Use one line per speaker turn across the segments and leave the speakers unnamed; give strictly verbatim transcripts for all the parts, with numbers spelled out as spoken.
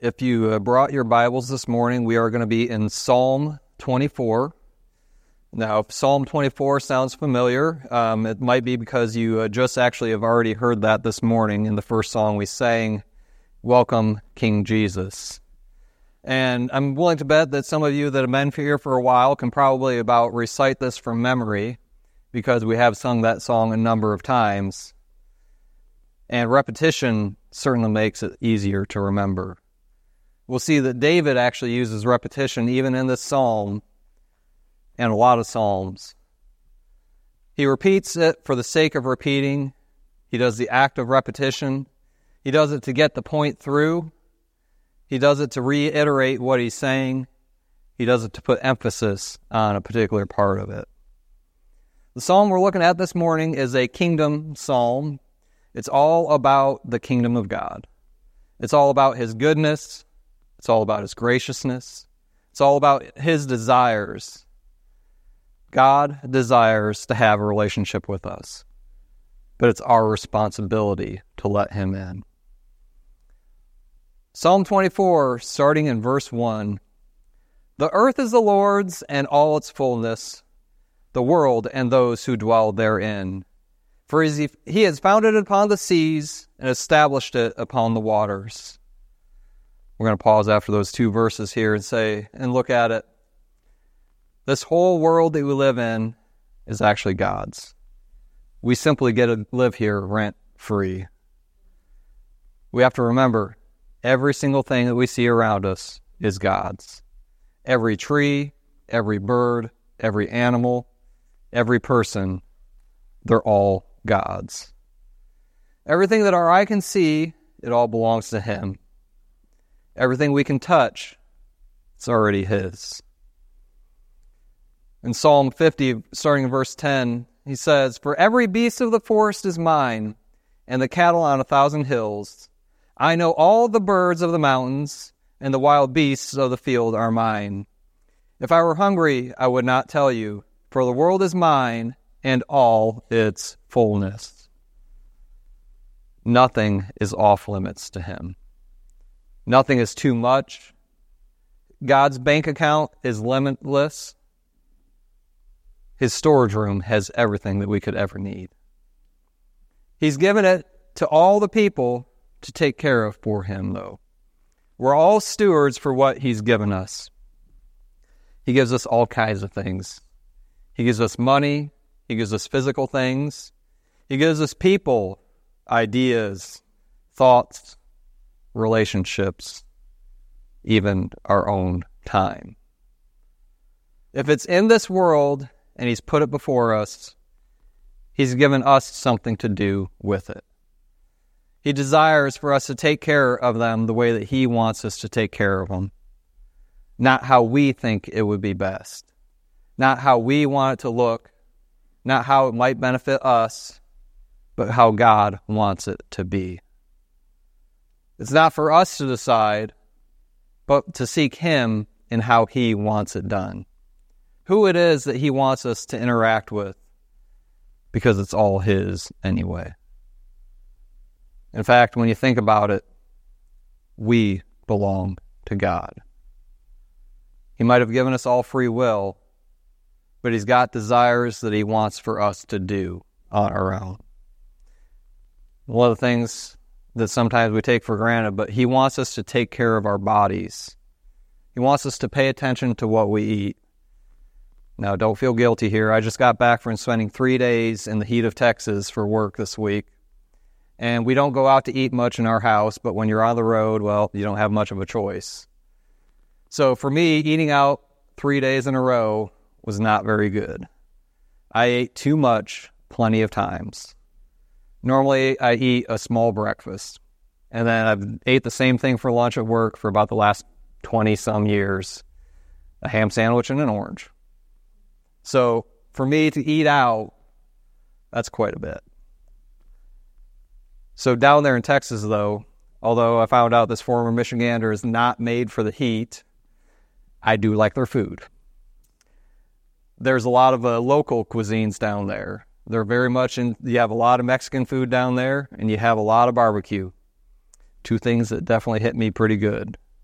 If you uh, brought your Bibles this morning, we are going to be in Psalm twenty-four. Now, if Psalm twenty-four sounds familiar, um, it might be because you uh, just actually have already heard that this morning in the first song we sang, Welcome, King Jesus. And I'm willing to bet that some of you that have been here for a while can probably about recite this from memory because we have sung that song a number of times. And repetition certainly makes it easier to remember. We'll see that David actually uses repetition even in this psalm and a lot of psalms. He repeats it for the sake of repeating. He does the act of repetition. He does it to get the point through. He does it to reiterate what he's saying. He does it to put emphasis on a particular part of it. The psalm we're looking at this morning is a kingdom psalm. It's all about the kingdom of God. It's all about his goodness. It's all about his graciousness. It's all about his desires. God desires to have a relationship with us, but it's our responsibility to let him in. Psalm twenty-four, starting in verse one. The earth is the Lord's and all its fullness, the world and those who dwell therein. For he has founded it upon the seas and established it upon the waters. We're going to pause after those two verses here and say, and look at it. This whole world that we live in is actually God's. We simply get to live here rent-free. We have to remember, every single thing that we see around us is God's. Every tree, every bird, every animal, every person, they're all God's. Everything that our eye can see, it all belongs to him. Everything we can touch, it's already his. In Psalm fifty, starting in verse ten, he says, For every beast of the forest is mine, and the cattle on a thousand hills. I know all the birds of the mountains, and the wild beasts of the field are mine. If I were hungry, I would not tell you, for the world is mine, and all its fullness. Nothing is off limits to him. Nothing is too much. God's bank account is limitless. His storage room has everything that we could ever need. He's given it to all the people to take care of for him, though. We're all stewards for what he's given us. He gives us all kinds of things. He gives us money. He gives us physical things. He gives us people, ideas, thoughts, relationships, even our own time. If it's in this world and he's put it before us, he's given us something to do with it. He desires for us to take care of them the way that he wants us to take care of them, not how we think it would be best, not how we want it to look, not how it might benefit us, but how God wants it to be. It's not for us to decide, but to seek him in how he wants it done. Who it is that he wants us to interact with, because it's all his anyway. In fact, when you think about it, we belong to God. He might have given us all free will, but he's got desires that he wants for us to do on our own. One of the things that sometimes we take for granted, but he wants us to take care of our bodies. He wants us to pay attention to what we eat. Now, don't feel guilty here. I just got back from spending three days in the heat of Texas for work this week. And we don't go out to eat much in our house, but when you're on the road, well, you don't have much of a choice. So for me, eating out three days in a row was not very good. I ate too much plenty of times. Normally, I eat a small breakfast, and then I've ate the same thing for lunch at work for about the last twenty-some years, a ham sandwich and an orange. So for me to eat out, that's quite a bit. So down there in Texas, though, although I found out this former Michigander is not made for the heat, I do like their food. There's a lot of uh, local cuisines down there. They're very much in, you have a lot of Mexican food down there, and you have a lot of barbecue. Two things that definitely hit me pretty good.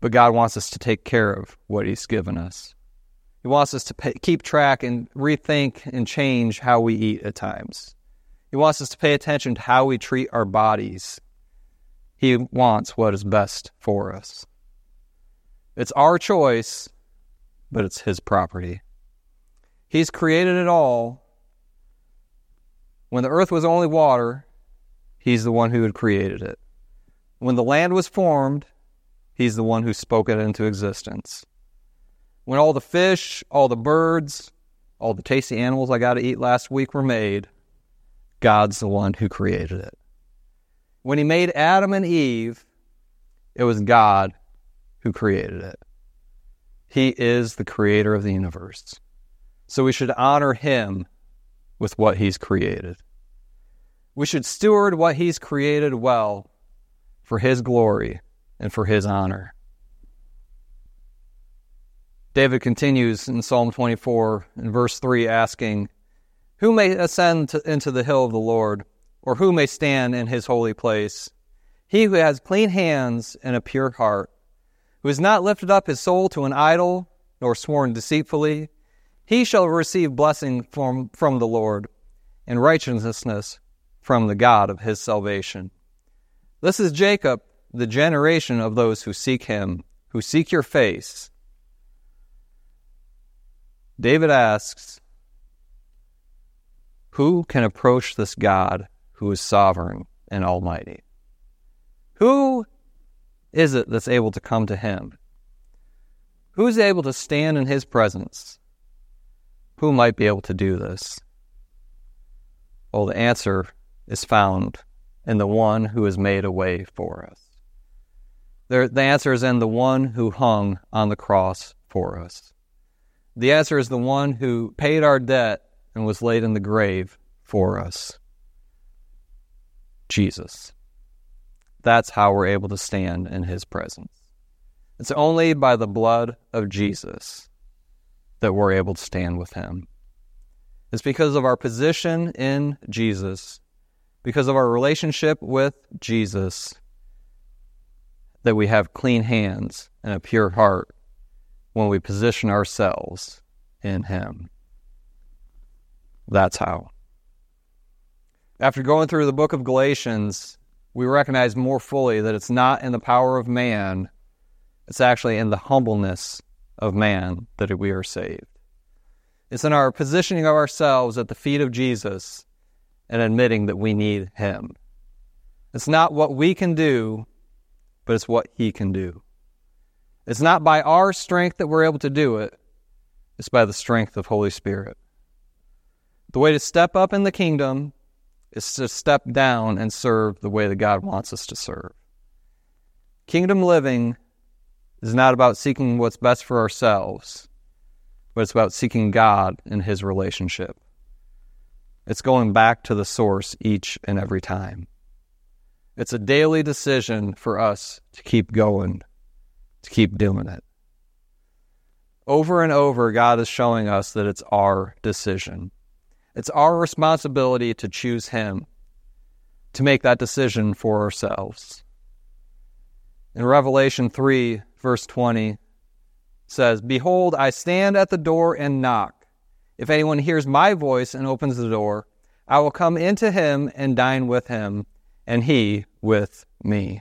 But God wants us to take care of what he's given us. He wants us to pay, keep track and rethink and change how we eat at times. He wants us to pay attention to how we treat our bodies. He wants what is best for us. It's our choice, but it's his property. He's created it all. When the earth was only water, he's the one who had created it. When the land was formed, he's the one who spoke it into existence. When all the fish, all the birds, all the tasty animals I got to eat last week were made, God's the one who created it. When he made Adam and Eve, it was God who created it. He is the creator of the universe. So we should honor him with what he's created. We should steward what he's created well for his glory and for his honor. David continues in Psalm twenty-four in verse three asking, "Who may ascend to, into the hill of the Lord, or who may stand in his holy place? He who has clean hands and a pure heart, who has not lifted up his soul to an idol, nor sworn deceitfully, he shall receive blessing from, from the Lord, and righteousness from the God of his salvation." This is Jacob, the generation of those who seek him, who seek your face. David asks, who can approach this God who is sovereign and almighty? Who is it that's able to come to him? Who is able to stand in his presence? Who might be able to do this? Well, the answer is found in the one who has made a way for us. There, the answer is in the one who hung on the cross for us. The answer is the one who paid our debt and was laid in the grave for us. Jesus. That's how we're able to stand in his presence. It's only by the blood of Jesus that we're able to stand with him. It's because of our position in Jesus, because of our relationship with Jesus, that we have clean hands and a pure heart when we position ourselves in him. That's how. After going through the book of Galatians, we recognize more fully that it's not in the power of man, it's actually in the humbleness of man that we are saved. It's in our positioning of ourselves at the feet of Jesus and admitting that we need him. It's not what we can do, but it's what he can do. It's not by our strength that we're able to do it. It's by the strength of Holy Spirit. The way to step up in the kingdom is to step down and serve the way that God wants us to serve. Kingdom living is not about seeking what's best for ourselves, but it's about seeking God in his relationship. It's going back to the source each and every time. It's a daily decision for us to keep going, to keep doing it. Over and over, God is showing us that it's our decision. It's our responsibility to choose him, to make that decision for ourselves. In Revelation three, verse twenty, says, "Behold, I stand at the door and knock. If anyone hears my voice and opens the door, I will come into him and dine with him, and he with me."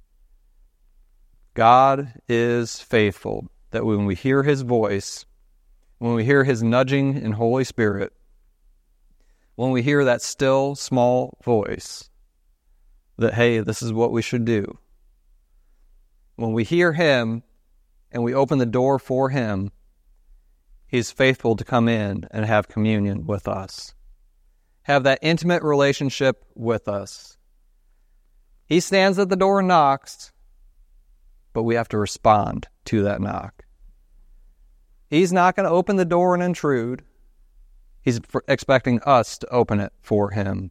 God is faithful, that when we hear his voice, when we hear his nudging in Holy Spirit, when we hear that still, small voice, that, hey, this is what we should do. When we hear him and we open the door for him, he's faithful to come in and have communion with us, have that intimate relationship with us. He stands at the door and knocks, but we have to respond to that knock. He's not going to open the door and intrude. He's expecting us to open it for him.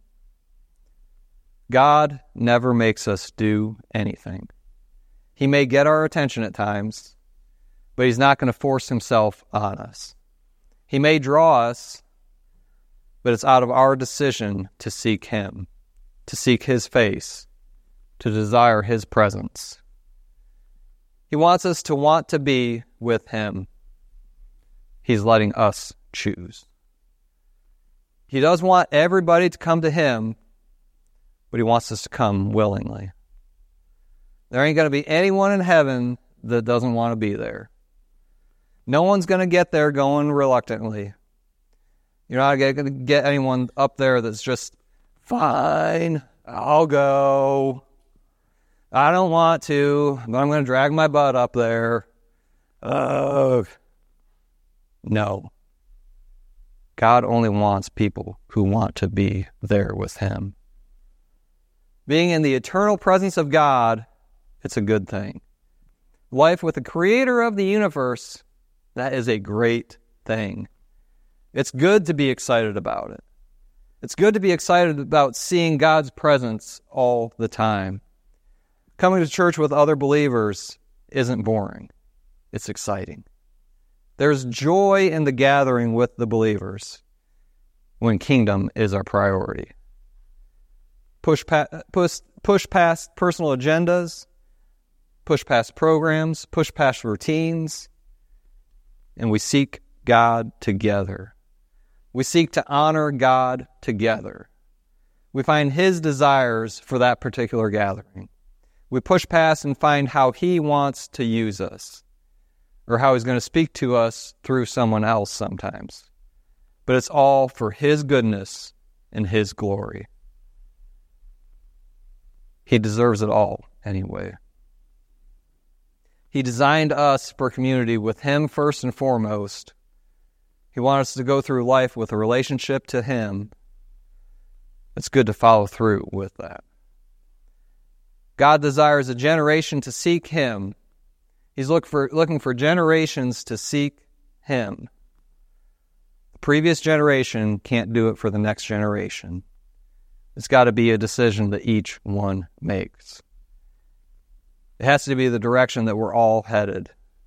God never makes us do anything. He may get our attention at times, but he's not going to force himself on us. He may draw us, but it's out of our decision to seek him, to seek his face, to desire his presence. He wants us to want to be with him. He's letting us choose. He does want everybody to come to him, but he wants us to come willingly. There ain't going to be anyone in heaven that doesn't want to be there. No one's going to get there going reluctantly. You're not going to get anyone up there that's just, fine, I'll go. I don't want to, but I'm going to drag my butt up there. Ugh. No. God only wants people who want to be there with him. Being in the eternal presence of God, it's a good thing. Life with the creator of the universe, that is a great thing. It's good to be excited about it. It's good to be excited about seeing God's presence all the time. Coming to church with other believers isn't boring. It's exciting. There's joy in the gathering with the believers when kingdom is our priority. Push, pa- push, push past personal agendas, push past programs, push past routines, and we seek God together. We seek to honor God together. We find his desires for that particular gathering. We push past and find how he wants to use us, or how he's going to speak to us through someone else sometimes. But it's all for his goodness and his glory. He deserves it all anyway. He designed us for community with him first and foremost. He wants us to go through life with a relationship to him. It's good to follow through with that. God desires a generation to seek him. He's look for, looking for generations to seek him. The previous generation can't do it for the next generation. It's got to be a decision that each one makes. It has to be the direction that we're all headed.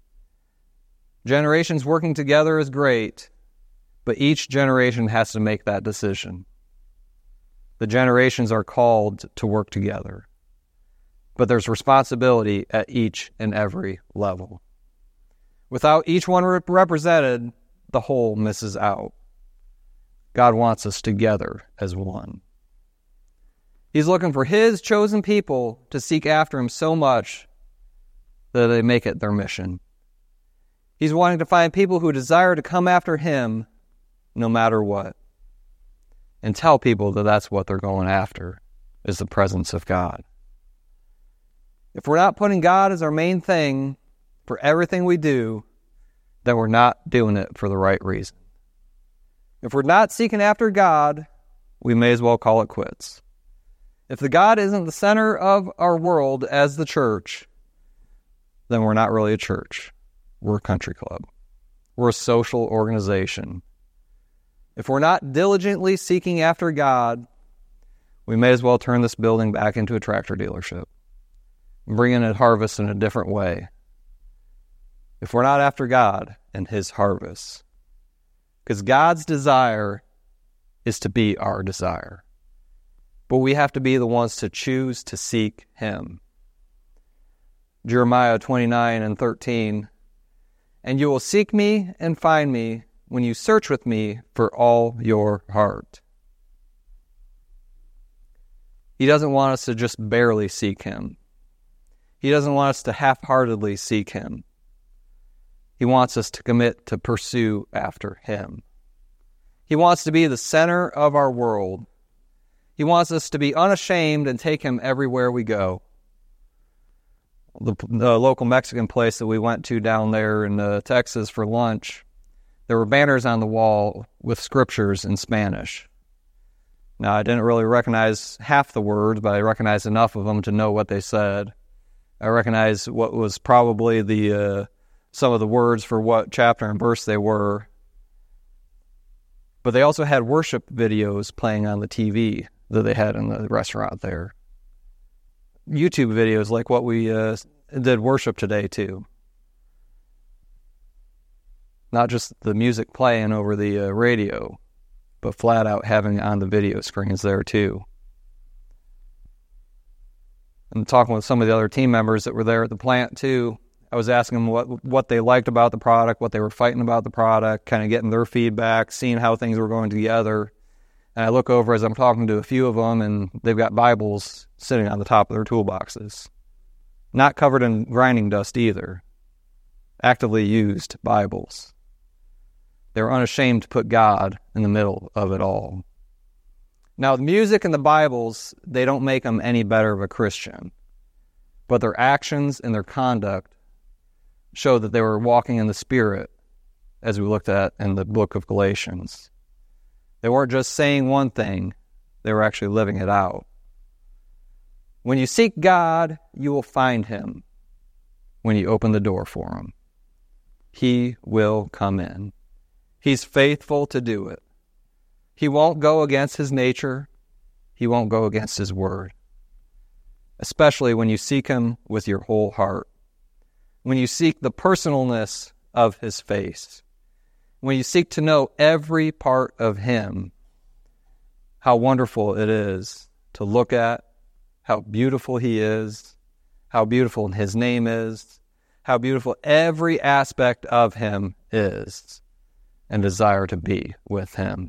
Generations working together is great, but each generation has to make that decision. The generations are called to work together, but there's responsibility at each and every level. Without each one rep- represented, the whole misses out. God wants us together as one. He's looking for his chosen people to seek after him so much that they make it their mission. He's wanting to find people who desire to come after him no matter what, and tell people that that's what they're going after, is the presence of God. If we're not putting God as our main thing for everything we do, then we're not doing it for the right reason. If we're not seeking after God, we may as well call it quits. If the God isn't the center of our world as the church, then we're not really a church. We're a country club. We're a social organization. If we're not diligently seeking after God, we may as well turn this building back into a tractor dealership and bring in a harvest in a different way. If we're not after God and his harvest. Because God's desire is to be our desire. But we have to be the ones to choose to seek him. Jeremiah twenty-nine and thirteen, and you will seek me and find me when you search with me for all your heart. He doesn't want us to just barely seek him. He doesn't want us to half-heartedly seek him. He wants us to commit to pursue after him. He wants to be the center of our world. He wants us to be unashamed and take him everywhere we go. The, the local Mexican place that we went to down there in uh, Texas for lunch, there were banners on the wall with scriptures in Spanish. Now, I didn't really recognize half the words, but I recognized enough of them to know what they said. I recognized what was probably the uh, some of the words for what chapter and verse they were. But they also had worship videos playing on the T V that they had in the restaurant there. YouTube videos like what we uh, did worship today too. Not just the music playing over the uh, radio, but flat out having on the video screens there too. And talking with some of the other team members that were there at the plant too, I was asking them what what they liked about the product, what they were fighting about the product, kind of getting their feedback, seeing how things were going together. And I look over as I'm talking to a few of them, and they've got Bibles sitting on the top of their toolboxes. Not covered in grinding dust either. Actively used Bibles. They were unashamed to put God in the middle of it all. Now, the music and the Bibles, they don't make them any better of a Christian. But their actions and their conduct show that they were walking in the Spirit, as we looked at in the book of Galatians. They weren't just saying one thing, they were actually living it out. When you seek God, you will find Him when you open the door for Him. He will come in. He's faithful to do it. He won't go against His nature. He won't go against His word. Especially when you seek Him with your whole heart. When you seek the personalness of His face. When you seek to know every part of Him. How wonderful it is to look at, how beautiful He is, how beautiful His name is, how beautiful every aspect of Him is, and desire to be with Him.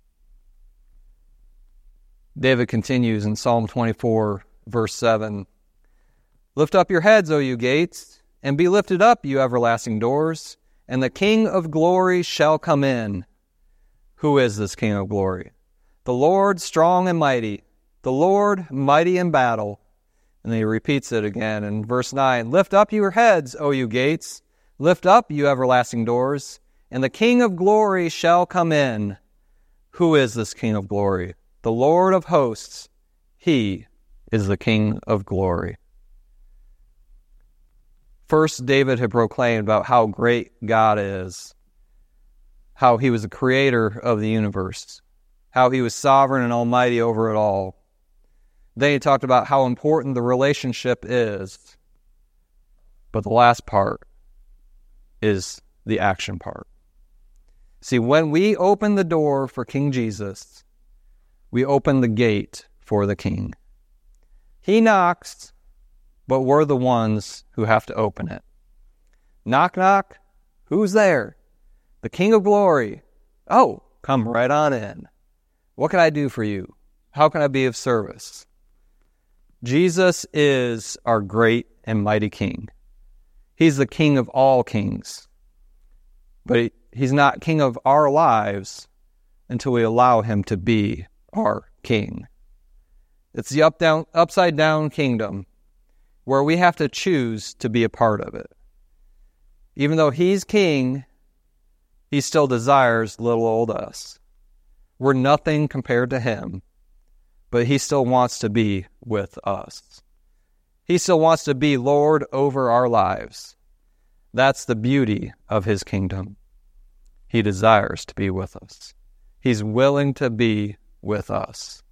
David continues in Psalm twenty-four, verse seven, "Lift up your heads, O you gates, and be lifted up, you everlasting doors, and the King of glory shall come in." Who is this King of glory? The Lord strong and mighty, the Lord mighty in battle. And then he repeats it again in verse nine, "Lift up your heads, O you gates, lift up, you everlasting doors, and the King of glory shall come in." Who is this King of glory? The Lord of hosts. He is the King of glory. First, David had proclaimed about how great God is, how He was the creator of the universe, how He was sovereign and almighty over it all. Then he talked about how important the relationship is. But the last part is the action part. See, when we open the door for King Jesus, we open the gate for the King. He knocks, but we're the ones who have to open it. Knock, knock. Who's there? The King of glory. Oh, come right on in. What can I do for you? How can I be of service? Jesus is our great and mighty King. He's the King of all kings. But He's not King of our lives until we allow Him to be our King. It's the up down, upside down kingdom where we have to choose to be a part of it. Even though He's King, He still desires little old us. We're nothing compared to Him, but He still wants to be with us. He still wants to be Lord over our lives. That's the beauty of His kingdom. He desires to be with us. He's willing to be with us.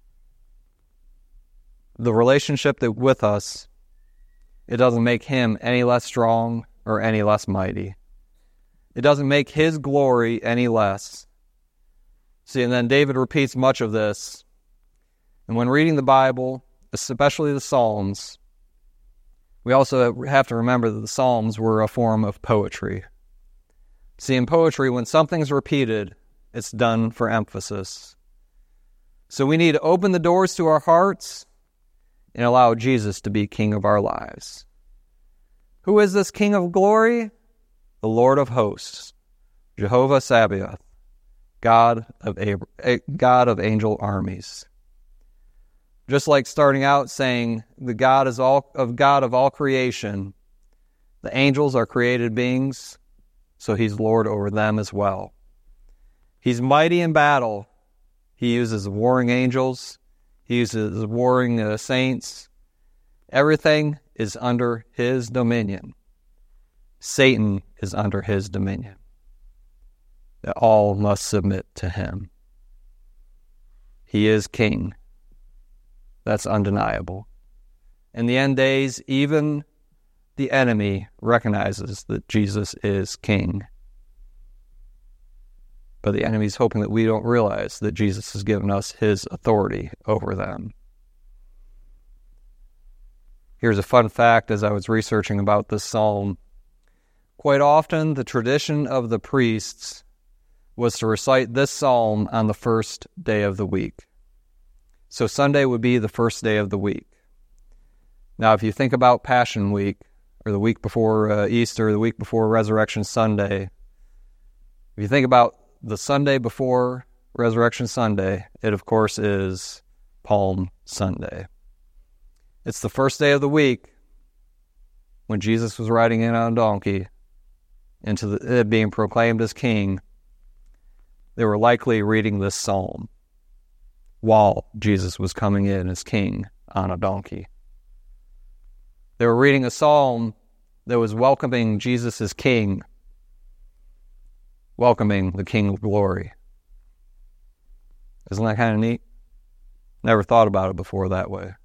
The relationship that with us, it doesn't make Him any less strong or any less mighty. It doesn't make His glory any less. See, and then David repeats much of this. And when reading the Bible, especially the Psalms, we also have to remember that the Psalms were a form of poetry. See, in poetry, when something's repeated, it's done for emphasis. So we need to open the doors to our hearts and allow Jesus to be King of our lives. Who is this King of glory? The Lord of hosts, Jehovah Sabaoth, God of Ab- God of angel armies. Just like starting out saying the God is all of God of all creation, the angels are created beings, so He's Lord over them as well. He's mighty in battle. He uses warring angels. He uses warring uh, saints. Everything is under His dominion. Satan is under His dominion. That all must submit to Him. He is King. That's undeniable. In the end days, even the enemy recognizes that Jesus is King. But the enemy's hoping that we don't realize that Jesus has given us His authority over them. Here's a fun fact as I was researching about this psalm. Quite often, the tradition of the priests was to recite this psalm on the first day of the week. So Sunday would be the first day of the week. Now, if you think about Passion Week, or the week before uh, Easter, the week before Resurrection Sunday, if you think about the Sunday before Resurrection Sunday, it of course is Palm Sunday. It's the first day of the week when Jesus was riding in on a donkey into the, it being proclaimed as king. They were likely reading this psalm while Jesus was coming in as king on a donkey. They were reading a psalm that was welcoming Jesus as king, welcoming the King of Glory. Isn't that kind of neat? Never thought about it before that way.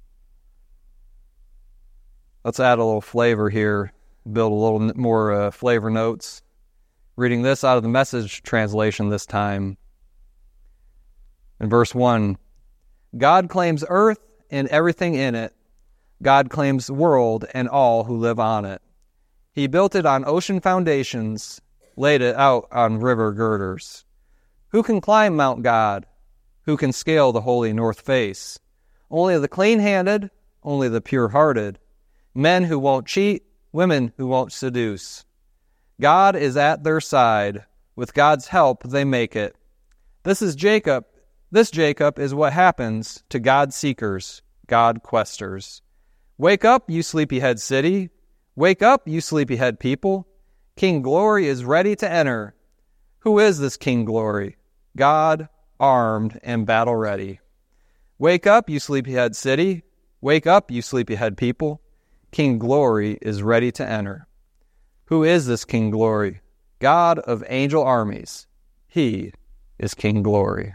Let's add a little flavor here, build a little more uh, flavor notes. Reading this out of the Message translation this time. In verse one, God claims earth and everything in it. God claims the world and all who live on it. He built it on ocean foundations, laid it out on river girders. Who can climb Mount God? Who can scale the holy north face? Only the clean-handed, only the pure-hearted. Men who won't cheat, women who won't seduce. God is at their side. With God's help, they make it. This is Jacob. This Jacob is what happens to God seekers, God questers. Wake up, you sleepyhead city. Wake up, you sleepyhead people. King Glory is ready to enter. Who is this King Glory? God, armed and battle ready. Wake up, you sleepyhead city. Wake up, you sleepyhead people. King Glory is ready to enter. Who is this King Glory? God of angel armies. He is King Glory.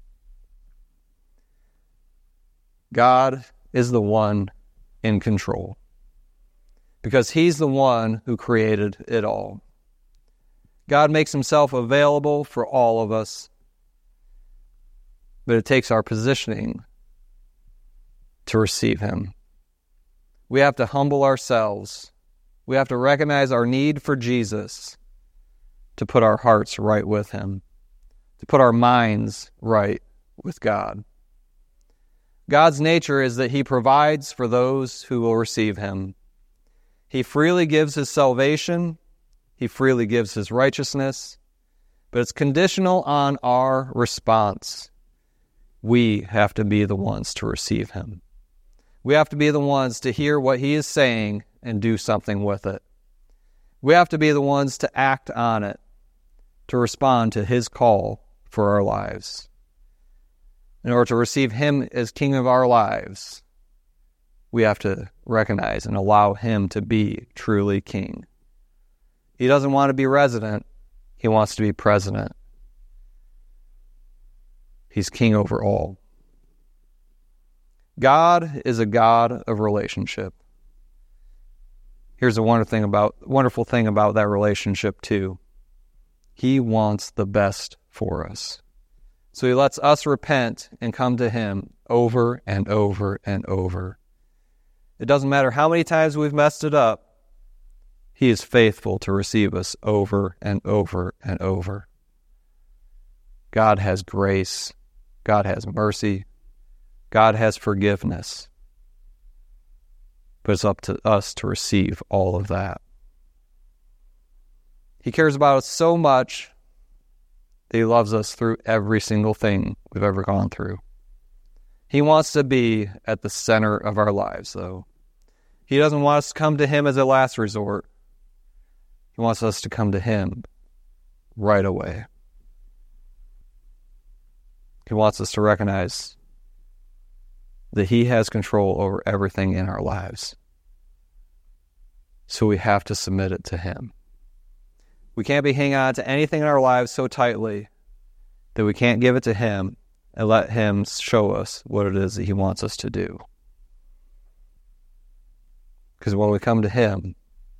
God is the one in control, because he's the one who created it all. God makes himself available for all of us, but it takes our positioning to receive him. We have to humble ourselves. We have to recognize our need for Jesus to put our hearts right with him, to put our minds right with God. God's nature is that he provides for those who will receive him. He freely gives his salvation. He freely gives his righteousness. But it's conditional on our response. We have to be the ones to receive him. We have to be the ones to hear what he is saying and do something with it. We have to be the ones to act on it, to respond to his call for our lives. In order to receive him as king of our lives, we have to recognize and allow him to be truly king. He doesn't want to be resident. He wants to be president. He's king over all. God is a God of relationship. Here's a wonderful thing about, wonderful thing about that relationship too. He wants the best for us. So he lets us repent and come to him over and over and over. It doesn't matter how many times we've messed it up. He is faithful to receive us over and over and over. God has grace. God has mercy. God has forgiveness. But it's up to us to receive all of that. He cares about us so much that he loves us through every single thing we've ever gone through. He wants to be at the center of our lives, though. He doesn't want us to come to him as a last resort. He wants us to come to him right away. He wants us to recognize that he has control over everything in our lives. So we have to submit it to him. We can't be hanging on to anything in our lives so tightly that we can't give it to him and let him show us what it is that he wants us to do. Because when we come to him,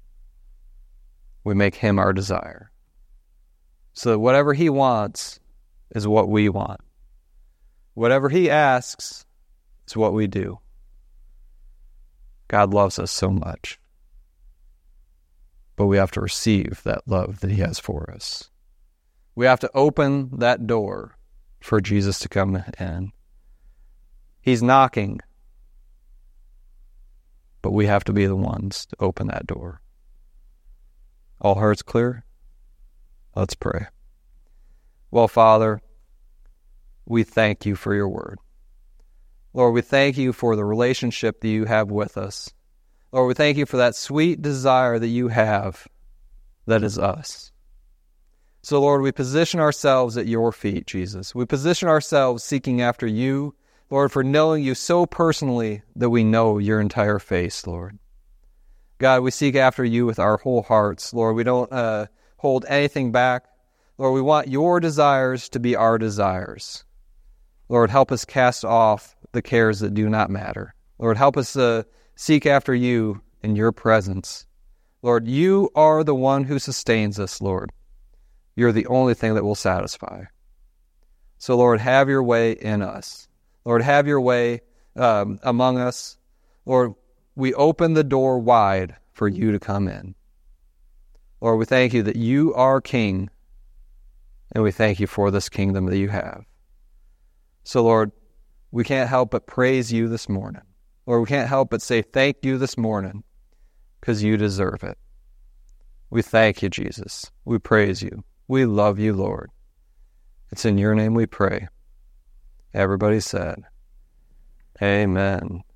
we make him our desire. So that whatever he wants is what we want. Whatever he asks is what we do. God loves us so much. But we have to receive that love that he has for us. We have to open that door for Jesus to come in. He's knocking, but we have to be the ones to open that door. All hearts clear? Let's pray. Well, Father, we thank you for your word. Lord, we thank you for the relationship that you have with us. Lord, we thank you for that sweet desire that you have that is us. So, Lord, we position ourselves at your feet, Jesus. We position ourselves seeking after you, Lord, for knowing you so personally that we know your entire face, Lord. God, we seek after you with our whole hearts, Lord. We don't uh, hold anything back. Lord, we want your desires to be our desires. Lord, help us cast off the cares that do not matter. Lord, help us uh, seek after you in your presence. Lord, you are the one who sustains us, Lord. You're the only thing that will satisfy. So, Lord, have your way in us. Lord, have your way um, among us. Lord, we open the door wide for you to come in. Lord, we thank you that you are King, and we thank you for this kingdom that you have. So, Lord, we can't help but praise you this morning. Lord, we can't help but say thank you this morning because you deserve it. We thank you, Jesus. We praise you. We love you, Lord. It's in your name we pray. Everybody said, amen.